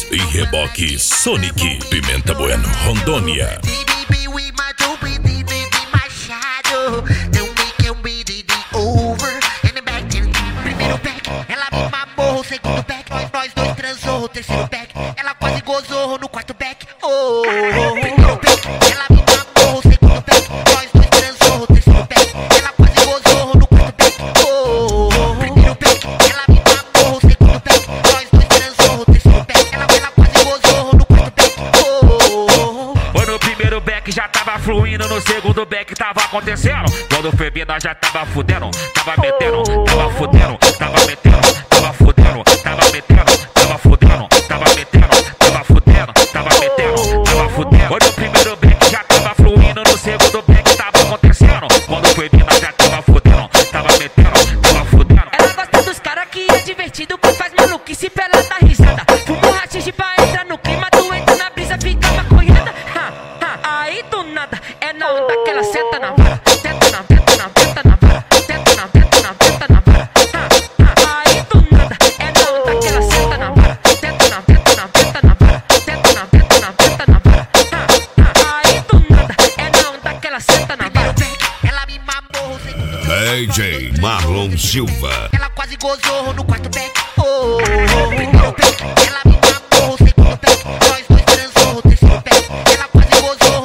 e reboque Sonic, Pimenta Bueno, Rondônia. Primeiro back, ela me mamou. Segundo back, nós dois transou. Terceiro back, ela quase gozou no quarto back. Primeiro back, ela me mamou. Segundo back, nós dois transou. Terceiro back, ela quase gozou no quarto back. Primeiro back, ela me mamou. Segundo back, nós dois transou. Terceiro back, ela quase gozou no quarto back. Foi no primeiro back, já tava fluindo. No segundo back tava acontecendo. Quando foi vindo, já tava fudendo. Tava metendo, tava fudendo. Tava metendo, tava fudendo. Tava metendo, tava fudendo. Tava metendo, tava fudendo. Tava metendo, tava fudendo. Foi no primeiro back, já tava fluindo. No segundo back tava acontecendo. Quando foi vindo, já tava fudendo. Tava metendo, tava fudendo. Ela gosta dos cara que é divertido, que faz maluquice pra ela dar risada. Fuma um rachixe pra entrar no clima, tu entra na brisa, fica maconhada. Aí do nada, é na onda que ela senta na vara. Senta na, senta na, senta na vara. Senta na, senta na, senta na vara. Aí do nada, é na onda que ela senta na vara. Senta na, senta na, senta na vara. Senta na, senta na, senta na vara. Aí do nada, é na onda que ela senta na vara. Ela me mamou. DJ Marlon Silva. Ela quase gozou no quarto back. Primeiro back, ela me mamou. Segundo back, nós dois transou. Terceiro back, ela quase gozou